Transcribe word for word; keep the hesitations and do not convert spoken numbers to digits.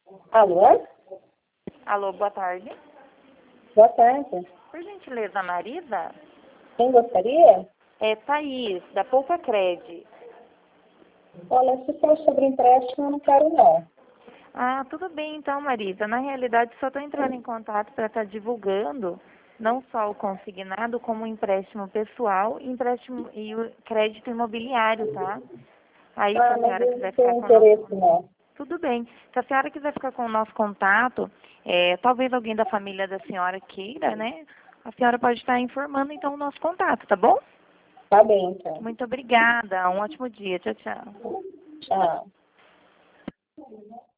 Alô? Alô, boa tarde. Boa tarde. Por gentileza, Marisa? Quem gostaria? É Thaís, da Poupa Cred. Olha, se for sobre empréstimo, eu não quero não. Ah, tudo bem então, Marisa. Na realidade, só estou entrando em contato para estar divulgando não só o consignado, como o empréstimo pessoal e empréstimo e o crédito imobiliário, tá? Aí, se Ah, a mas senhora eu não quiser ficar tenho com o nosso... interesse não. Tudo bem. Se a senhora quiser ficar com o nosso contato, é, talvez alguém da família da senhora queira, né? A senhora pode estar informando, então, o nosso contato, tá bom? Tá bem, então. Muito obrigada. Um ótimo dia. Tchau, tchau. Tchau.